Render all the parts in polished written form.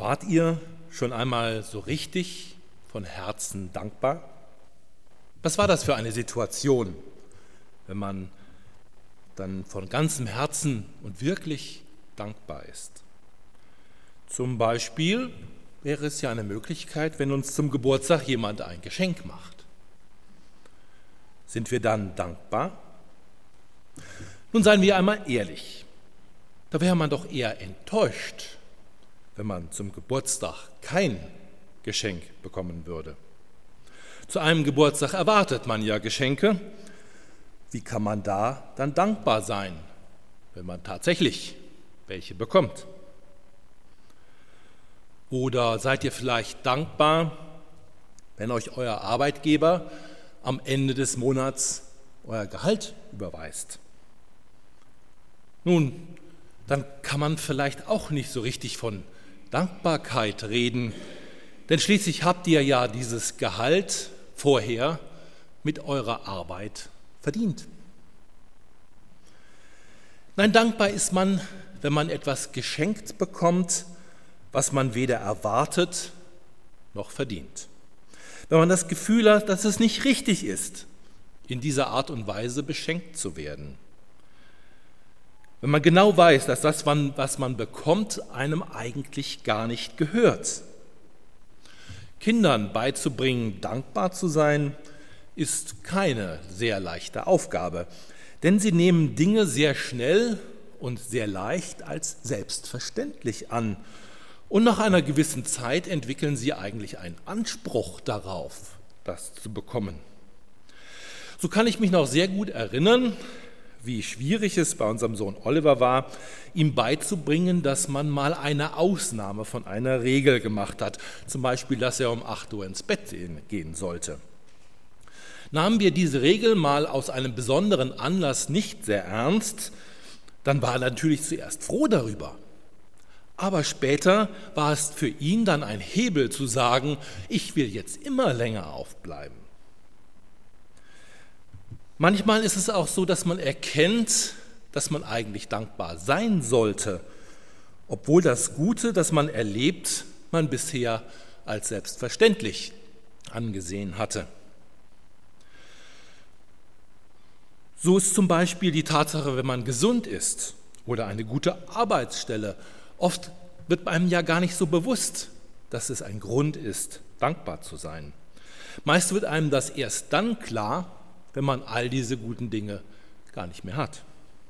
Wart ihr schon einmal so richtig von Herzen dankbar? Was war das für eine Situation, wenn man dann von ganzem Herzen und wirklich dankbar ist? Zum Beispiel wäre es ja eine Möglichkeit, wenn uns zum Geburtstag jemand ein Geschenk macht. Sind wir dann dankbar? Nun seien wir einmal ehrlich, da wäre man doch eher enttäuscht, wenn man zum Geburtstag kein Geschenk bekommen würde. Zu einem Geburtstag erwartet man ja Geschenke. Wie kann man da dann dankbar sein, wenn man tatsächlich welche bekommt? Oder seid ihr vielleicht dankbar, wenn euch euer Arbeitgeber am Ende des Monats euer Gehalt überweist? Nun, dann kann man vielleicht auch nicht so richtig von Dankbarkeit reden, denn schließlich habt ihr ja dieses Gehalt vorher mit eurer Arbeit verdient. Nein, dankbar ist man, wenn man etwas geschenkt bekommt, was man weder erwartet noch verdient. Wenn man das Gefühl hat, dass es nicht richtig ist, in dieser Art und Weise beschenkt zu werden. Wenn man genau weiß, dass das, was man bekommt, einem eigentlich gar nicht gehört. Kindern beizubringen, dankbar zu sein, ist keine sehr leichte Aufgabe, denn sie nehmen Dinge sehr schnell und sehr leicht als selbstverständlich an. Und nach einer gewissen Zeit entwickeln sie eigentlich einen Anspruch darauf, das zu bekommen. So kann ich mich noch sehr gut erinnern, wie schwierig es bei unserem Sohn Oliver war, ihm beizubringen, dass man mal eine Ausnahme von einer Regel gemacht hat, zum Beispiel, dass er um 8 Uhr ins Bett gehen sollte. Nahmen wir diese Regel mal aus einem besonderen Anlass nicht sehr ernst, dann war er natürlich zuerst froh darüber. Aber später war es für ihn dann ein Hebel zu sagen, ich will jetzt immer länger aufbleiben. Manchmal ist es auch so, dass man erkennt, dass man eigentlich dankbar sein sollte, obwohl das Gute, das man erlebt, man bisher als selbstverständlich angesehen hatte. So ist zum Beispiel die Tatsache, wenn man gesund ist oder eine gute Arbeitsstelle. Oft wird einem ja gar nicht so bewusst, dass es ein Grund ist, dankbar zu sein. Meist wird einem das erst dann klar, wenn man all diese guten Dinge gar nicht mehr hat.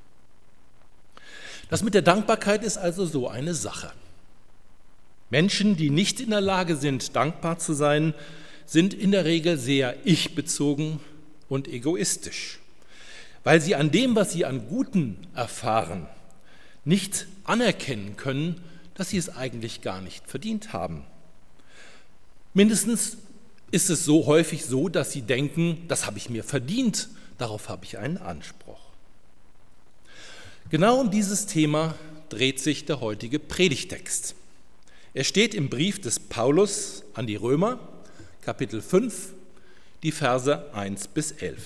Das mit der Dankbarkeit ist also so eine Sache. Menschen, die nicht in der Lage sind, dankbar zu sein, sind in der Regel sehr ich-bezogen und egoistisch, weil sie an dem, was sie an Guten erfahren, nicht anerkennen können, dass sie es eigentlich gar nicht verdient haben. Mindestens ist es so häufig so, dass sie denken, das habe ich mir verdient, darauf habe ich einen Anspruch. Genau um dieses Thema dreht sich der heutige Predigtext. Er steht im Brief des Paulus an die Römer, Kapitel 5, die Verse 1 bis 11.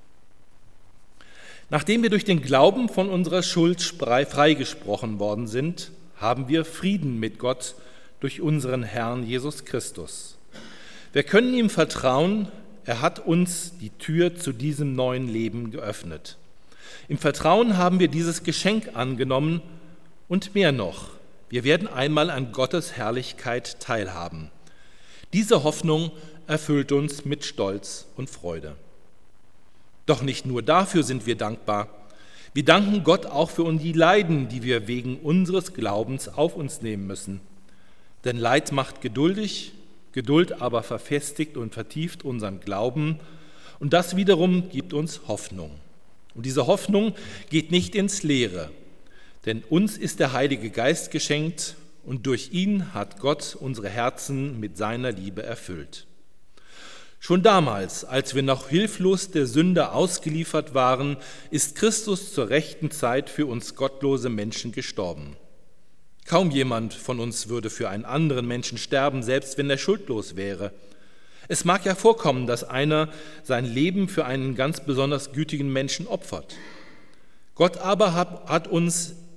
Nachdem wir durch den Glauben von unserer Schuld freigesprochen worden sind, haben wir Frieden mit Gott durch unseren Herrn Jesus Christus. Wir können ihm vertrauen, er hat uns die Tür zu diesem neuen Leben geöffnet. Im Vertrauen haben wir dieses Geschenk angenommen und mehr noch, wir werden einmal an Gottes Herrlichkeit teilhaben. Diese Hoffnung erfüllt uns mit Stolz und Freude. Doch nicht nur dafür sind wir dankbar. Wir danken Gott auch für die Leiden, die wir wegen unseres Glaubens auf uns nehmen müssen. Denn Leid macht geduldig, Geduld aber verfestigt und vertieft unseren Glauben und das wiederum gibt uns Hoffnung. Und diese Hoffnung geht nicht ins Leere, denn uns ist der Heilige Geist geschenkt und durch ihn hat Gott unsere Herzen mit seiner Liebe erfüllt. Schon damals, als wir noch hilflos der Sünde ausgeliefert waren, ist Christus zur rechten Zeit für uns gottlose Menschen gestorben. Kaum jemand von uns würde für einen anderen Menschen sterben, selbst wenn er schuldlos wäre. Es mag ja vorkommen, dass einer sein Leben für einen ganz besonders gütigen Menschen opfert. Gott aber hat uns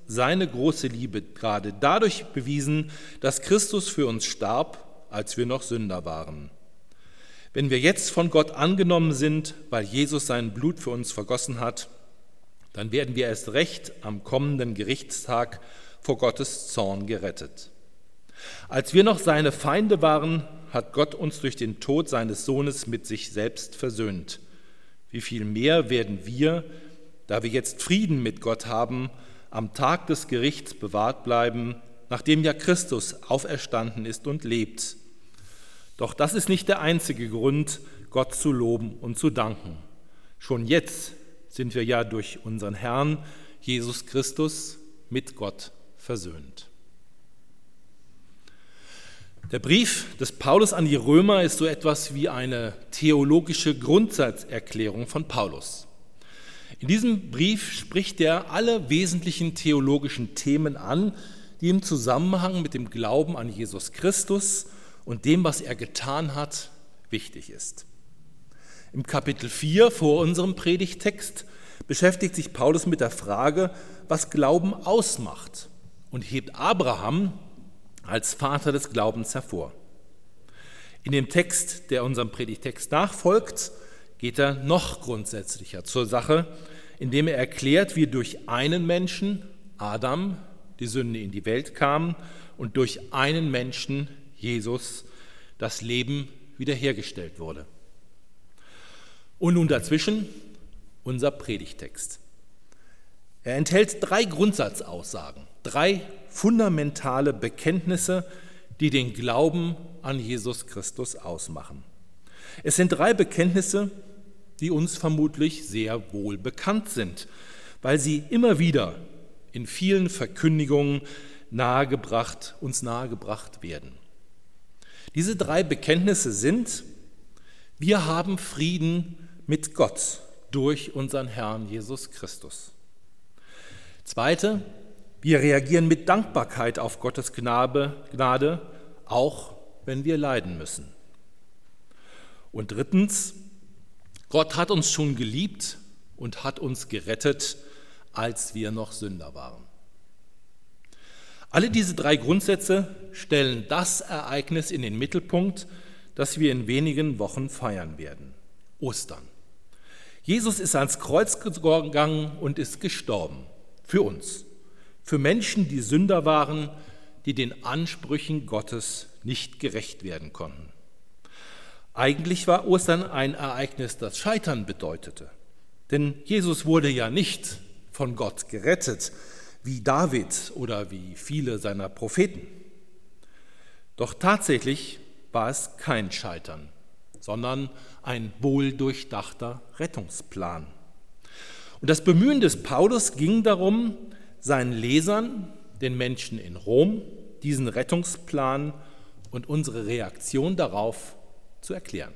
seine große Liebe gerade dadurch bewiesen, dass Christus für uns starb, als wir noch Sünder waren. Wenn wir jetzt von Gott angenommen sind, weil Jesus sein Blut für uns vergossen hat, dann werden wir erst recht am kommenden Gerichtstag vor Gottes Zorn gerettet. Als wir noch seine Feinde waren, hat Gott uns durch den Tod seines Sohnes mit sich selbst versöhnt. Wie viel mehr werden wir, da wir jetzt Frieden mit Gott haben, am Tag des Gerichts bewahrt bleiben, nachdem ja Christus auferstanden ist und lebt. Doch das ist nicht der einzige Grund, Gott zu loben und zu danken. Schon jetzt sind wir ja durch unseren Herrn Jesus Christus mit Gott versöhnt. Der Brief des Paulus an die Römer ist so etwas wie eine theologische Grundsatzerklärung von Paulus. In diesem Brief spricht er alle wesentlichen theologischen Themen an, die im Zusammenhang mit dem Glauben an Jesus Christus und dem, was er getan hat, wichtig ist. Im Kapitel 4 vor unserem Predigtext beschäftigt sich Paulus mit der Frage, was Glauben ausmacht, und hebt Abraham als Vater des Glaubens hervor. In dem Text, der unserem Predigtext nachfolgt, geht er noch grundsätzlicher zur Sache, indem er erklärt, wie durch einen Menschen, Adam, die Sünde in die Welt kam und durch einen Menschen, Jesus, das Leben wiederhergestellt wurde. Und nun dazwischen unser Predigtext. Er enthält 3 Grundsatzaussagen, 3 fundamentale Bekenntnisse, die den Glauben an Jesus Christus ausmachen. Es sind 3 Bekenntnisse, die uns vermutlich sehr wohl bekannt sind, weil sie immer wieder in vielen Verkündigungen uns nahegebracht werden. Diese 3 Bekenntnisse sind: Wir haben Frieden mit Gott durch unseren Herrn Jesus Christus. Zweite, wir reagieren mit Dankbarkeit auf Gottes Gnade, auch wenn wir leiden müssen. Und drittens, Gott hat uns schon geliebt und hat uns gerettet, als wir noch Sünder waren. Alle diese 3 Grundsätze stellen das Ereignis in den Mittelpunkt, das wir in wenigen Wochen feiern werden: Ostern. Jesus ist ans Kreuz gegangen und ist gestorben. Für uns. Für Menschen, die Sünder waren, die den Ansprüchen Gottes nicht gerecht werden konnten. Eigentlich war Ostern ein Ereignis, das Scheitern bedeutete. Denn Jesus wurde ja nicht von Gott gerettet, wie David oder wie viele seiner Propheten. Doch tatsächlich war es kein Scheitern, sondern ein wohldurchdachter Rettungsplan. Und das Bemühen des Paulus ging darum, seinen Lesern, den Menschen in Rom, diesen Rettungsplan und unsere Reaktion darauf zu erklären.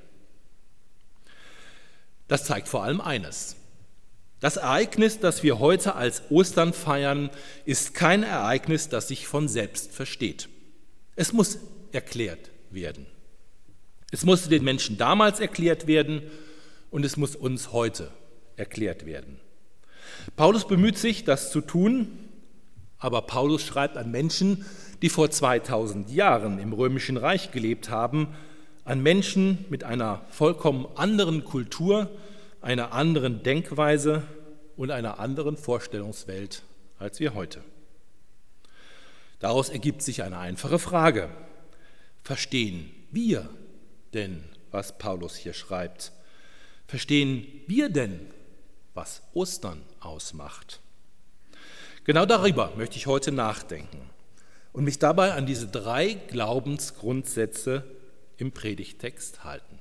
Das zeigt vor allem eines: Das Ereignis, das wir heute als Ostern feiern, ist kein Ereignis, das sich von selbst versteht. Es muss erklärt werden. Es musste den Menschen damals erklärt werden und es muss uns heute erklärt werden. Paulus bemüht sich, das zu tun, aber Paulus schreibt an Menschen, die vor 2000 Jahren im Römischen Reich gelebt haben, an Menschen mit einer vollkommen anderen Kultur, einer anderen Denkweise und einer anderen Vorstellungswelt als wir heute. Daraus ergibt sich eine einfache Frage: Verstehen wir denn, was Paulus hier schreibt? Verstehen wir denn, was Ostern ausmacht? Genau darüber möchte ich heute nachdenken und mich dabei an diese 3 Glaubensgrundsätze im Predigtext halten.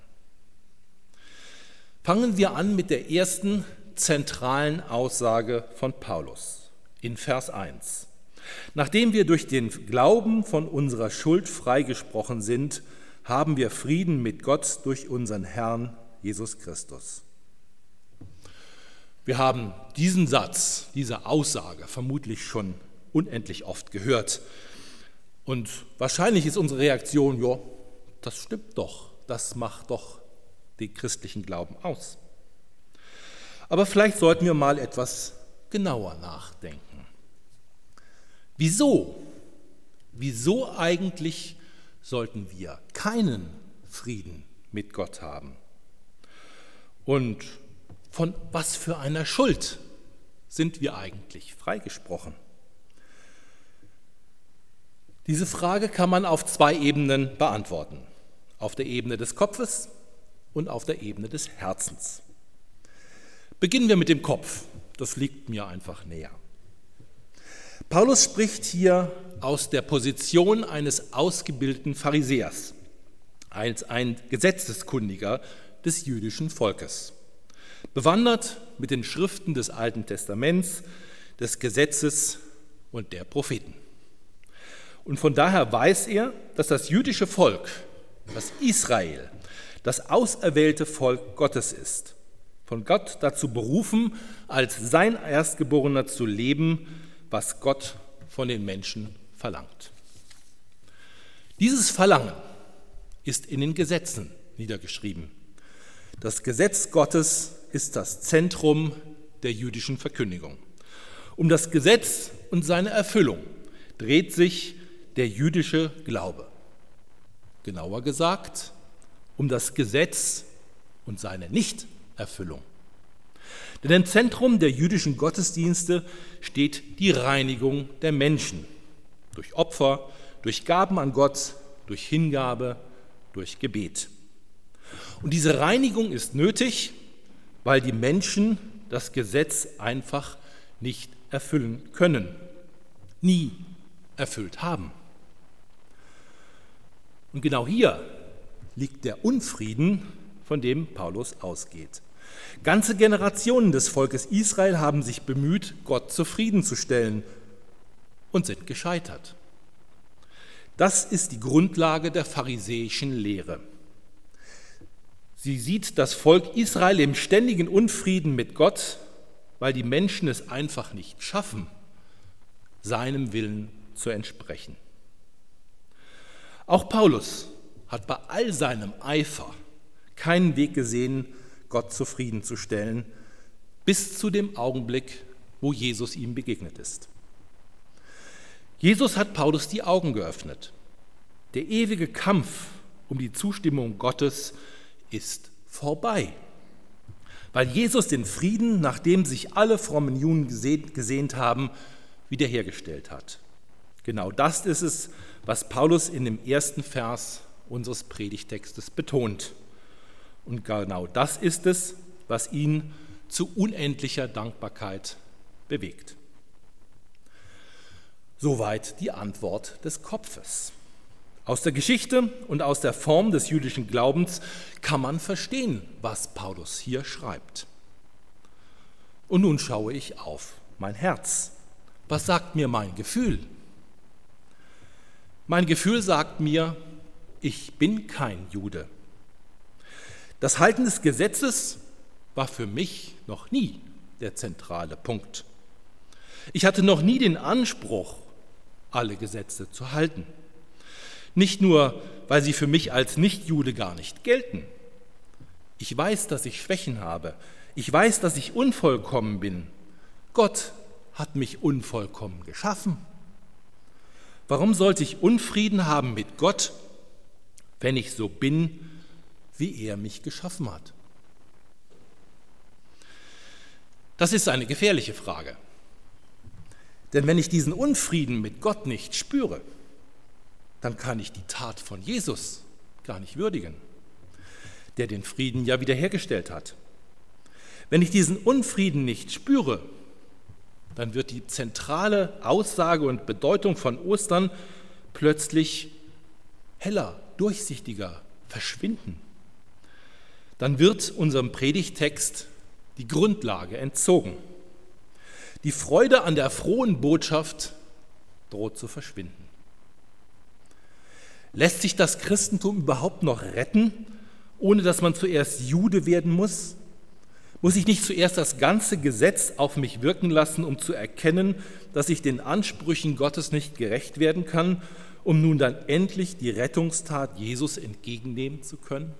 Fangen wir an mit der ersten zentralen Aussage von Paulus in Vers 1. Nachdem wir durch den Glauben von unserer Schuld freigesprochen sind, haben wir Frieden mit Gott durch unseren Herrn Jesus Christus. Wir haben diesen Satz, diese Aussage vermutlich schon unendlich oft gehört. Und wahrscheinlich ist unsere Reaktion: Ja, das stimmt doch, das macht doch den christlichen Glauben aus. Aber vielleicht sollten wir mal etwas genauer nachdenken. Wieso? Wieso eigentlich sollten wir keinen Frieden mit Gott haben? Und von was für einer Schuld sind wir eigentlich freigesprochen? Diese Frage kann man auf 2 Ebenen beantworten. Auf der Ebene des Kopfes und auf der Ebene des Herzens. Beginnen wir mit dem Kopf. Das liegt mir einfach näher. Paulus spricht hier aus der Position eines ausgebildeten Pharisäers, als ein Gesetzeskundiger des jüdischen Volkes, bewandert mit den Schriften des Alten Testaments, des Gesetzes und der Propheten. Und von daher weiß er, dass das jüdische Volk, das Israel, das auserwählte Volk Gottes ist, von Gott dazu berufen, als sein Erstgeborener zu leben, was Gott von den Menschen verlangt. Dieses Verlangen ist in den Gesetzen niedergeschrieben. Das Gesetz Gottes ist das Zentrum der jüdischen Verkündigung. Um das Gesetz und seine Erfüllung dreht sich der jüdische Glaube. Genauer gesagt, um das Gesetz und seine Nichterfüllung. Denn im Zentrum der jüdischen Gottesdienste steht die Reinigung der Menschen. Durch Opfer, durch Gaben an Gott, durch Hingabe, durch Gebet. Und diese Reinigung ist nötig, weil die Menschen das Gesetz einfach nicht erfüllen können, nie erfüllt haben. Und genau hier liegt der Unfrieden, von dem Paulus ausgeht. Ganze Generationen des Volkes Israel haben sich bemüht, Gott zufriedenzustellen und sind gescheitert. Das ist die Grundlage der pharisäischen Lehre. Sie sieht das Volk Israel im ständigen Unfrieden mit Gott, weil die Menschen es einfach nicht schaffen, seinem Willen zu entsprechen. Auch Paulus hat bei all seinem Eifer keinen Weg gesehen, Gott zufriedenzustellen, bis zu dem Augenblick, wo Jesus ihm begegnet ist. Jesus hat Paulus die Augen geöffnet. Der ewige Kampf um die Zustimmung Gottes ist vorbei, weil Jesus den Frieden, nach dem sich alle frommen Juden gesehnt haben, wiederhergestellt hat. Genau das ist es, was Paulus in dem ersten Vers unseres Predigtextes betont. Und genau das ist es, was ihn zu unendlicher Dankbarkeit bewegt. Soweit die Antwort des Kopfes. Aus der Geschichte und aus der Form des jüdischen Glaubens kann man verstehen, was Paulus hier schreibt. Und nun schaue ich auf mein Herz. Was sagt mir mein Gefühl? Mein Gefühl sagt mir, ich bin kein Jude. Das Halten des Gesetzes war für mich noch nie der zentrale Punkt. Ich hatte noch nie den Anspruch, alle Gesetze zu halten. Nicht nur, weil sie für mich als Nichtjude gar nicht gelten. Ich weiß, dass ich Schwächen habe. Ich weiß, dass ich unvollkommen bin. Gott hat mich unvollkommen geschaffen. Warum sollte ich Unfrieden haben mit Gott, wenn ich so bin, wie er mich geschaffen hat? Das ist eine gefährliche Frage. Denn wenn ich diesen Unfrieden mit Gott nicht spüre, dann kann ich die Tat von Jesus gar nicht würdigen, der den Frieden ja wiederhergestellt hat. Wenn ich diesen Unfrieden nicht spüre, dann wird die zentrale Aussage und Bedeutung von Ostern plötzlich heller, durchsichtiger verschwinden. Dann wird unserem Predigttext die Grundlage entzogen. Die Freude an der frohen Botschaft droht zu verschwinden. Lässt sich das Christentum überhaupt noch retten, ohne dass man zuerst Jude werden muss? Muss ich nicht zuerst das ganze Gesetz auf mich wirken lassen, um zu erkennen, dass ich den Ansprüchen Gottes nicht gerecht werden kann, um nun dann endlich die Rettungstat Jesus entgegennehmen zu können?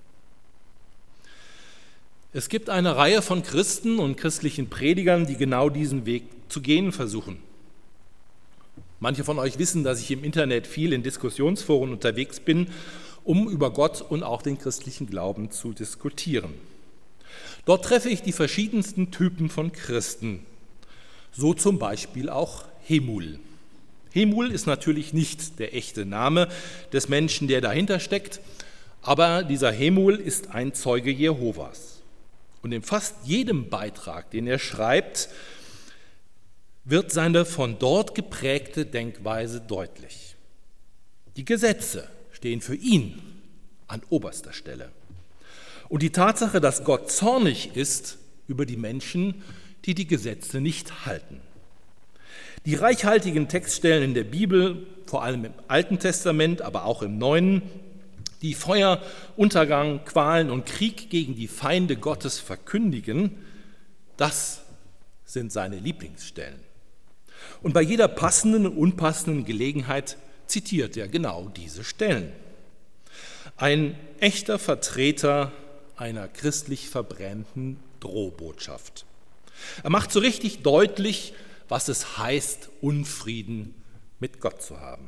Es gibt eine Reihe von Christen und christlichen Predigern, die genau diesen Weg zu gehen versuchen. Manche von euch wissen, dass ich im Internet viel in Diskussionsforen unterwegs bin, um über Gott und auch den christlichen Glauben zu diskutieren. Dort treffe ich die verschiedensten Typen von Christen, so zum Beispiel auch Hemul. Hemul ist natürlich nicht der echte Name des Menschen, der dahinter steckt, aber dieser Hemul ist ein Zeuge Jehovas. Und in fast jedem Beitrag, den er schreibt, wird seine von dort geprägte Denkweise deutlich. Die Gesetze stehen für ihn an oberster Stelle. Und die Tatsache, dass Gott zornig ist über die Menschen, die die Gesetze nicht halten. Die reichhaltigen Textstellen in der Bibel, vor allem im Alten Testament, aber auch im Neuen, die Feuer, Untergang, Qualen und Krieg gegen die Feinde Gottes verkündigen, das sind seine Lieblingsstellen. Und bei jeder passenden und unpassenden Gelegenheit zitiert er genau diese Stellen. Ein echter Vertreter einer christlich verbrämten Drohbotschaft. Er macht so richtig deutlich, was es heißt, Unfrieden mit Gott zu haben.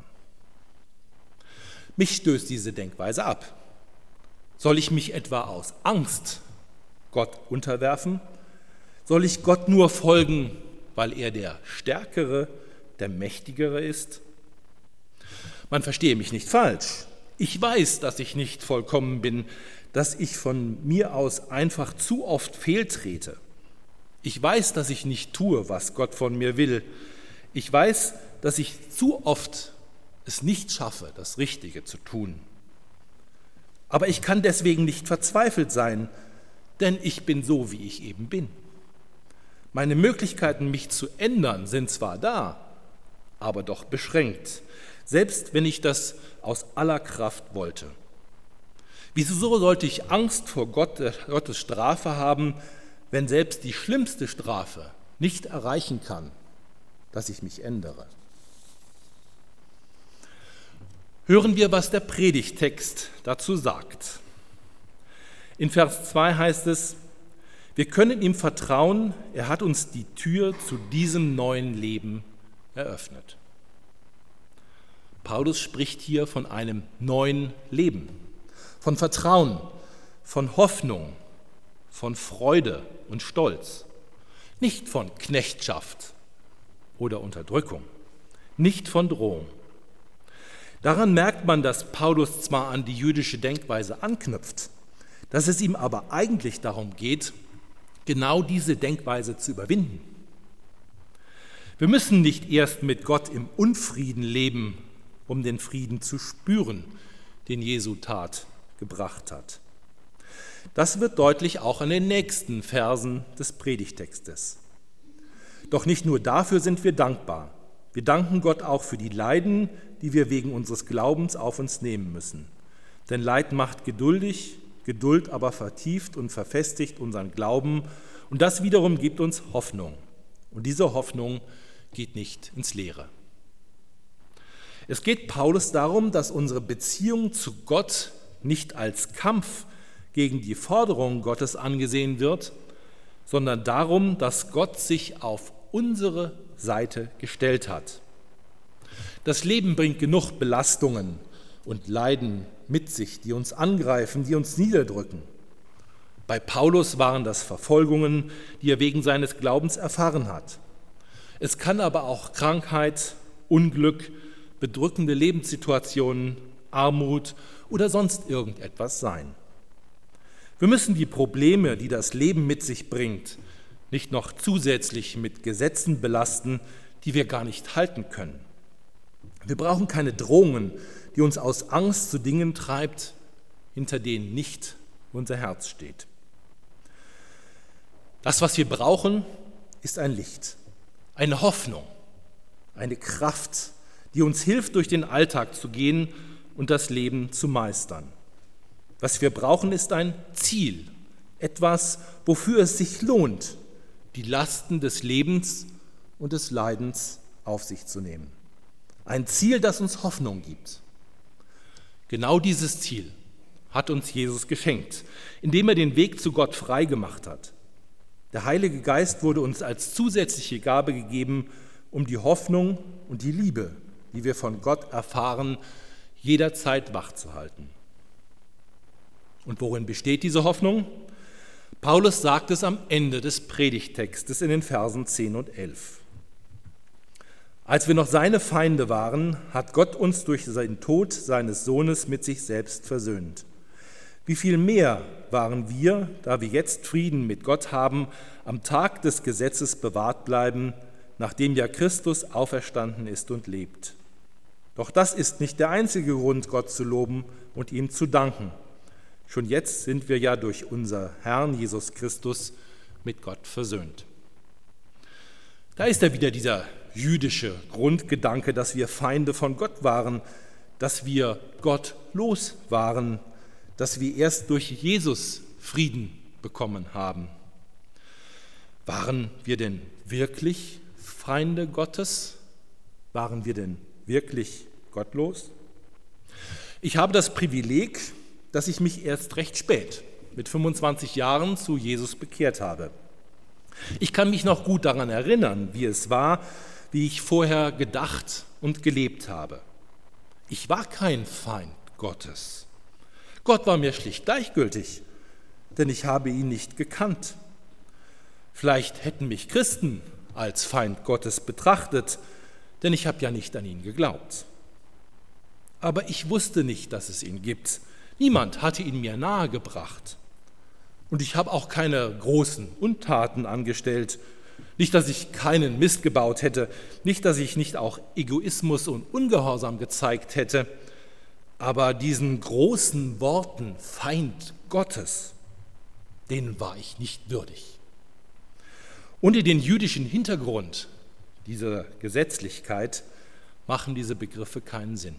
Mich stößt diese Denkweise ab. Soll ich mich etwa aus Angst Gott unterwerfen? Soll ich Gott nur folgen, weil er der Stärkere, der Mächtigere ist? Man verstehe mich nicht falsch. Ich weiß, dass ich nicht vollkommen bin, dass ich von mir aus einfach zu oft fehltrete. Ich weiß, dass ich nicht tue, was Gott von mir will. Ich weiß, dass ich zu oft es nicht schaffe, das Richtige zu tun. Aber ich kann deswegen nicht verzweifelt sein, denn ich bin so, wie ich eben bin. Meine Möglichkeiten, mich zu ändern, sind zwar da, aber doch beschränkt, selbst wenn ich das aus aller Kraft wollte. Wieso sollte ich Angst vor Gottes Strafe haben, wenn selbst die schlimmste Strafe nicht erreichen kann, dass ich mich ändere? Hören wir, was der Predigttext dazu sagt. In Vers 2 heißt es: Wir können ihm vertrauen, er hat uns die Tür zu diesem neuen Leben eröffnet. Paulus spricht hier von einem neuen Leben, von Vertrauen, von Hoffnung, von Freude und Stolz, nicht von Knechtschaft oder Unterdrückung, nicht von Drohung. Daran merkt man, dass Paulus zwar an die jüdische Denkweise anknüpft, dass es ihm aber eigentlich darum geht, genau diese Denkweise zu überwinden. Wir müssen nicht erst mit Gott im Unfrieden leben, um den Frieden zu spüren, den Jesu Tat gebracht hat. Das wird deutlich auch an den nächsten Versen des Predigtextes. Doch nicht nur dafür sind wir dankbar. Wir danken Gott auch für die Leiden, die wir wegen unseres Glaubens auf uns nehmen müssen. Denn Leid macht geduldig, Geduld aber vertieft und verfestigt unseren Glauben, und das wiederum gibt uns Hoffnung. Und diese Hoffnung geht nicht ins Leere. Es geht Paulus darum, dass unsere Beziehung zu Gott nicht als Kampf gegen die Forderungen Gottes angesehen wird, sondern darum, dass Gott sich auf unsere Seite gestellt hat. Das Leben bringt genug Belastungen und Leiden mit sich, die uns angreifen, die uns niederdrücken. Bei Paulus waren das Verfolgungen, die er wegen seines Glaubens erfahren hat. Es kann aber auch Krankheit, Unglück, bedrückende Lebenssituationen, Armut oder sonst irgendetwas sein. Wir müssen die Probleme, die das Leben mit sich bringt, nicht noch zusätzlich mit Gesetzen belasten, die wir gar nicht halten können. Wir brauchen keine Drohungen, die uns aus Angst zu Dingen treibt, hinter denen nicht unser Herz steht. Das, was wir brauchen, ist ein Licht, eine Hoffnung, eine Kraft, die uns hilft, durch den Alltag zu gehen und das Leben zu meistern. Was wir brauchen, ist ein Ziel, etwas, wofür es sich lohnt, die Lasten des Lebens und des Leidens auf sich zu nehmen. Ein Ziel, das uns Hoffnung gibt. Genau dieses Ziel hat uns Jesus geschenkt, indem er den Weg zu Gott frei gemacht hat. Der Heilige Geist wurde uns als zusätzliche Gabe gegeben, um die Hoffnung und die Liebe die wir von Gott erfahren, jederzeit wachzuhalten. Und worin besteht diese Hoffnung? Paulus sagt es am Ende des Predigttextes in den Versen 10 und 11. Als wir noch seine Feinde waren, hat Gott uns durch den Tod seines Sohnes mit sich selbst versöhnt. Wie viel mehr waren wir, da wir jetzt Frieden mit Gott haben, am Tag des Gesetzes bewahrt bleiben, nachdem ja Christus auferstanden ist und lebt. Doch das ist nicht der einzige Grund, Gott zu loben und ihm zu danken. Schon jetzt sind wir ja durch unser Herrn Jesus Christus mit Gott versöhnt. Da ist ja wieder dieser jüdische Grundgedanke, dass wir Feinde von Gott waren, dass wir gottlos waren, dass wir erst durch Jesus Frieden bekommen haben. Waren wir denn wirklich Feinde Gottes? Waren wir denn wirklich gottlos? Ich habe das Privileg, dass ich mich erst recht spät, mit 25 Jahren, zu Jesus bekehrt habe. Ich kann mich noch gut daran erinnern, wie es war, wie ich vorher gedacht und gelebt habe. Ich war kein Feind Gottes. Gott war mir schlicht gleichgültig, denn ich habe ihn nicht gekannt. Vielleicht hätten mich Christen als Feind Gottes betrachtet, denn ich habe ja nicht an ihn geglaubt. Aber ich wusste nicht, dass es ihn gibt. Niemand hatte ihn mir nahegebracht. Und ich habe auch keine großen Untaten angestellt. Nicht, dass ich keinen Mist gebaut hätte, nicht, dass ich nicht auch Egoismus und Ungehorsam gezeigt hätte, aber diesen großen Worten Feind Gottes, denen war ich nicht würdig. Unter den jüdischen Hintergrund dieser Gesetzlichkeit machen diese Begriffe keinen Sinn.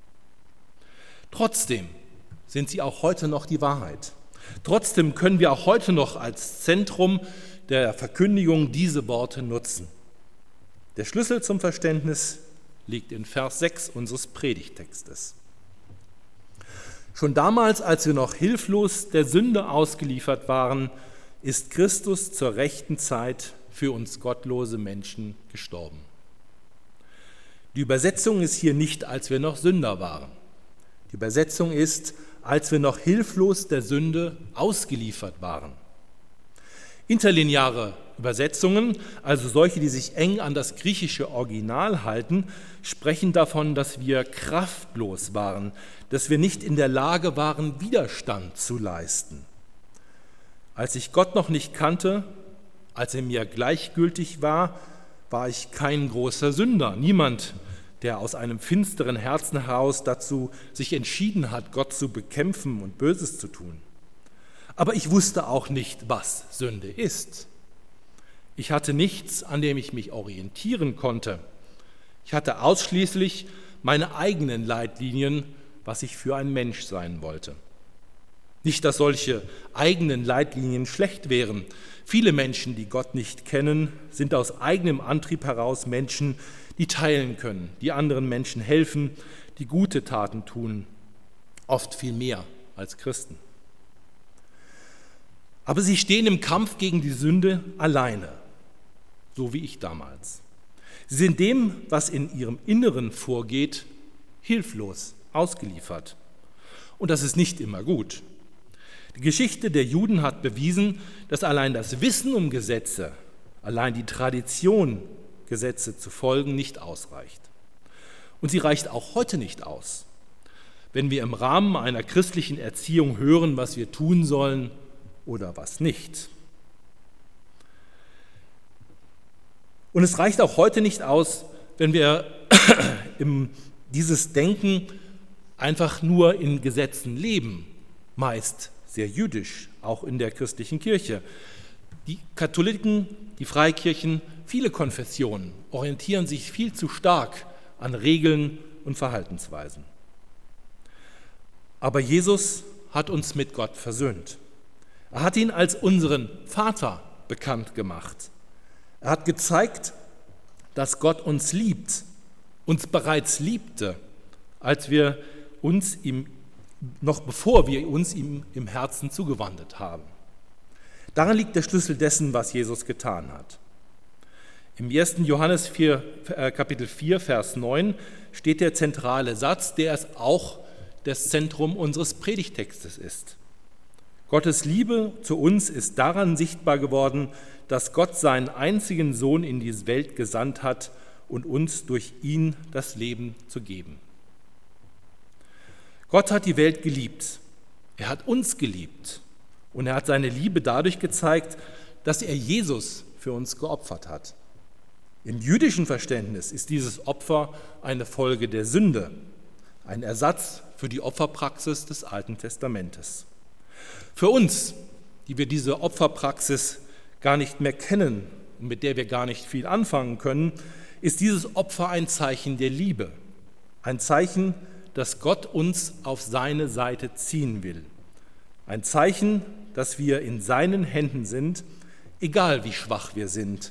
Trotzdem sind sie auch heute noch die Wahrheit. Trotzdem können wir auch heute noch als Zentrum der Verkündigung diese Worte nutzen. Der Schlüssel zum Verständnis liegt in Vers 6 unseres Predigttextes. Schon damals, als wir noch hilflos der Sünde ausgeliefert waren, ist Christus zur rechten Zeit für uns gottlose Menschen gestorben. Die Übersetzung ist hier nicht, als wir noch Sünder waren. Die Übersetzung ist, als wir noch hilflos der Sünde ausgeliefert waren. Interlineare Übersetzungen, also solche, die sich eng an das griechische Original halten, sprechen davon, dass wir kraftlos waren, dass wir nicht in der Lage waren, Widerstand zu leisten. Als ich Gott noch nicht kannte, als er mir gleichgültig war, war ich kein großer Sünder. Niemand, der aus einem finsteren Herzen heraus dazu sich entschieden hat, Gott zu bekämpfen und Böses zu tun. Aber ich wusste auch nicht, was Sünde ist. Ich hatte nichts, an dem ich mich orientieren konnte. Ich hatte ausschließlich meine eigenen Leitlinien, was ich für ein Mensch sein wollte. Nicht, dass solche eigenen Leitlinien schlecht wären. Viele Menschen, die Gott nicht kennen, sind aus eigenem Antrieb heraus Menschen, die teilen können, die anderen Menschen helfen, die gute Taten tun, oft viel mehr als Christen. Aber sie stehen im Kampf gegen die Sünde alleine, so wie ich damals. Sie sind dem, was in ihrem Inneren vorgeht, hilflos ausgeliefert. Und das ist nicht immer gut. Die Geschichte der Juden hat bewiesen, dass allein das Wissen um Gesetze, allein die Tradition, Gesetze zu folgen, nicht ausreicht. Und sie reicht auch heute nicht aus. Wenn wir im Rahmen einer christlichen Erziehung hören, was wir tun sollen oder was nicht. Und es reicht auch heute nicht aus, wenn wir dieses Denken einfach nur in Gesetzen leben, meist sehr jüdisch, auch in der christlichen Kirche. Die Katholiken, die Freikirchen, viele Konfessionen orientieren sich viel zu stark an Regeln und Verhaltensweisen. Aber Jesus hat uns mit Gott versöhnt. Er hat ihn als unseren Vater bekannt gemacht. Er hat gezeigt, dass Gott uns liebt, uns bereits liebte, als wir uns ihm, noch bevor wir uns ihm im Herzen zugewandt haben. Darin liegt der Schlüssel dessen, was Jesus getan hat. Im 1. Johannes Kapitel 4, Vers 9 steht der zentrale Satz, der es auch das Zentrum unseres Predigtextes ist. Gottes Liebe zu uns ist daran sichtbar geworden, dass Gott seinen einzigen Sohn in diese Welt gesandt hat und uns durch ihn das Leben zu geben. Gott hat die Welt geliebt. Er hat uns geliebt. Und er hat seine Liebe dadurch gezeigt, dass er Jesus für uns geopfert hat. Im jüdischen Verständnis ist dieses Opfer eine Folge der Sünde, ein Ersatz für die Opferpraxis des Alten Testamentes. Für uns, die wir diese Opferpraxis gar nicht mehr kennen und mit der wir gar nicht viel anfangen können, ist dieses Opfer ein Zeichen der Liebe, ein Zeichen, dass Gott uns auf seine Seite ziehen will, ein Zeichen, dass wir in seinen Händen sind, egal wie schwach wir sind.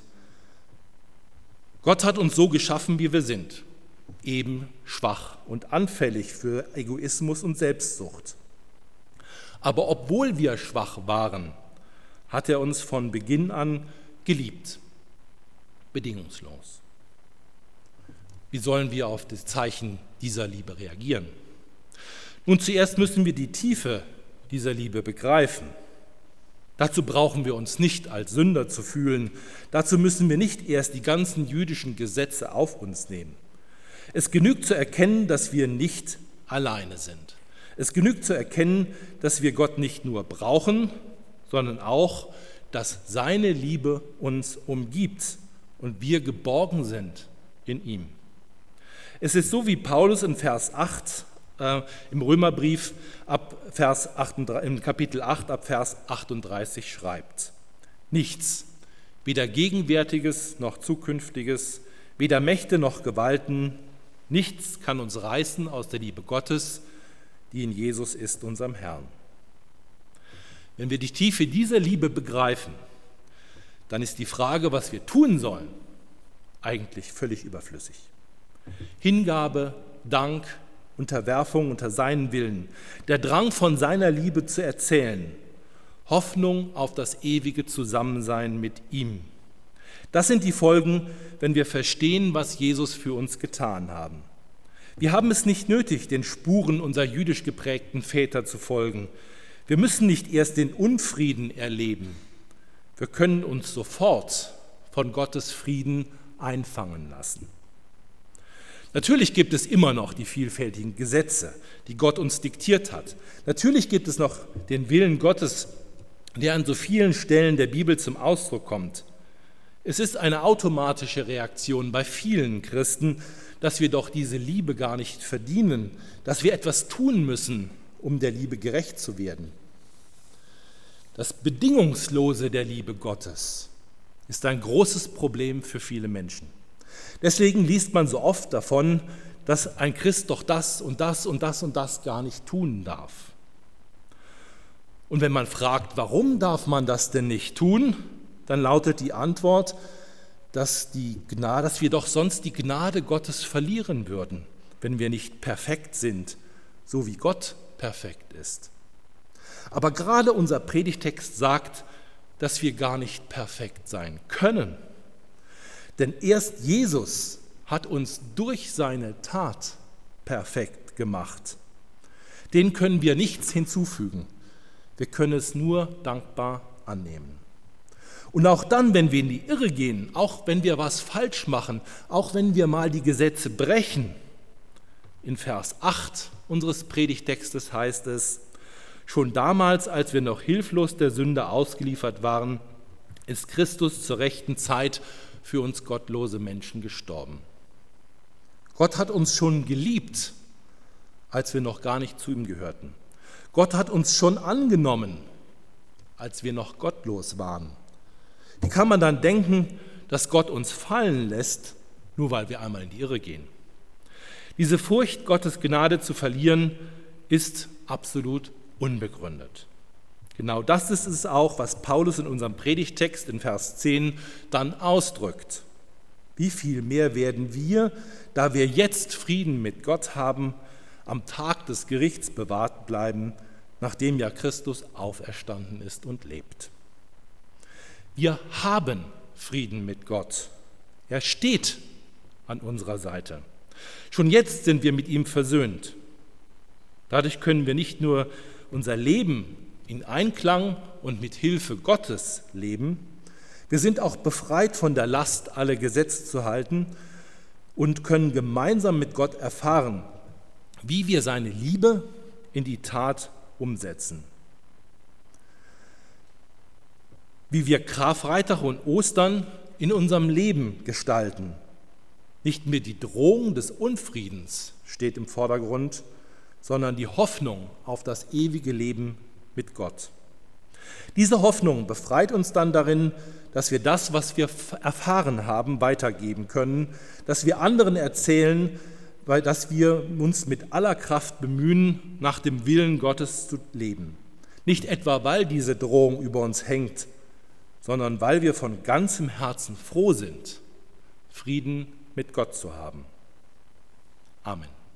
Gott hat uns so geschaffen, wie wir sind, eben schwach und anfällig für Egoismus und Selbstsucht. Aber obwohl wir schwach waren, hat er uns von Beginn an geliebt, bedingungslos. Wie sollen wir auf das Zeichen dieser Liebe reagieren? Nun, zuerst müssen wir die Tiefe dieser Liebe begreifen. Dazu brauchen wir uns nicht als Sünder zu fühlen. Dazu müssen wir nicht erst die ganzen jüdischen Gesetze auf uns nehmen. Es genügt zu erkennen, dass wir nicht alleine sind. Es genügt zu erkennen, dass wir Gott nicht nur brauchen, sondern auch, dass seine Liebe uns umgibt und wir geborgen sind in ihm. Es ist so, wie Paulus in Vers 8 im Römerbrief im Kapitel 8 ab Vers 38 schreibt. Nichts, weder Gegenwärtiges noch Zukünftiges, weder Mächte noch Gewalten, nichts kann uns reißen aus der Liebe Gottes, die in Jesus ist, unserem Herrn. Wenn wir die Tiefe dieser Liebe begreifen, dann ist die Frage, was wir tun sollen, eigentlich völlig überflüssig. Hingabe, Dank, Unterwerfung unter seinen Willen, der Drang von seiner Liebe zu erzählen, Hoffnung auf das ewige Zusammensein mit ihm. Das sind die Folgen, wenn wir verstehen, was Jesus für uns getan haben. Wir haben es nicht nötig, den Spuren unserer jüdisch geprägten Väter zu folgen. Wir müssen nicht erst den Unfrieden erleben. Wir können uns sofort von Gottes Frieden einfangen lassen. Natürlich gibt es immer noch die vielfältigen Gesetze, die Gott uns diktiert hat. Natürlich gibt es noch den Willen Gottes, der an so vielen Stellen der Bibel zum Ausdruck kommt. Es ist eine automatische Reaktion bei vielen Christen, dass wir doch diese Liebe gar nicht verdienen, dass wir etwas tun müssen, um der Liebe gerecht zu werden. Das Bedingungslose der Liebe Gottes ist ein großes Problem für viele Menschen. Deswegen liest man so oft davon, dass ein Christ doch das und das und das und das gar nicht tun darf. Und wenn man fragt, warum darf man das denn nicht tun, dann lautet die Antwort, dass wir doch sonst die Gnade Gottes verlieren würden, wenn wir nicht perfekt sind, so wie Gott perfekt ist. Aber gerade unser Predigtext sagt, dass wir gar nicht perfekt sein können. Denn erst Jesus hat uns durch seine Tat perfekt gemacht. Den können wir nichts hinzufügen. Wir können es nur dankbar annehmen. Und auch dann, wenn wir in die Irre gehen, auch wenn wir was falsch machen, auch wenn wir mal die Gesetze brechen, in Vers 8 unseres Predigtextes heißt es, schon damals, als wir noch hilflos der Sünde ausgeliefert waren, ist Christus zur rechten Zeit für uns gottlose Menschen gestorben. Gott hat uns schon geliebt, als wir noch gar nicht zu ihm gehörten. Gott hat uns schon angenommen, als wir noch gottlos waren. Wie kann man dann denken, dass Gott uns fallen lässt, nur weil wir einmal in die Irre gehen? Diese Furcht, Gottes Gnade zu verlieren, ist absolut unbegründet. Genau das ist es auch, was Paulus in unserem Predigtext in Vers 10 dann ausdrückt. Wie viel mehr werden wir, da wir jetzt Frieden mit Gott haben, am Tag des Gerichts bewahrt bleiben, nachdem ja Christus auferstanden ist und lebt. Wir haben Frieden mit Gott. Er steht an unserer Seite. Schon jetzt sind wir mit ihm versöhnt. Dadurch können wir nicht nur unser Leben in Einklang und mit Hilfe Gottes leben, wir sind auch befreit von der Last, alle Gesetze zu halten und können gemeinsam mit Gott erfahren, wie wir seine Liebe in die Tat umsetzen. Wie wir Karfreitag und Ostern in unserem Leben gestalten. Nicht mehr die Drohung des Unfriedens steht im Vordergrund, sondern die Hoffnung auf das ewige Leben mit Gott. Diese Hoffnung befreit uns dann darin, dass wir das, was wir erfahren haben, weitergeben können, dass wir anderen erzählen, dass wir uns mit aller Kraft bemühen, nach dem Willen Gottes zu leben. Nicht etwa, weil diese Drohung über uns hängt, sondern weil wir von ganzem Herzen froh sind, Frieden mit Gott zu haben. Amen.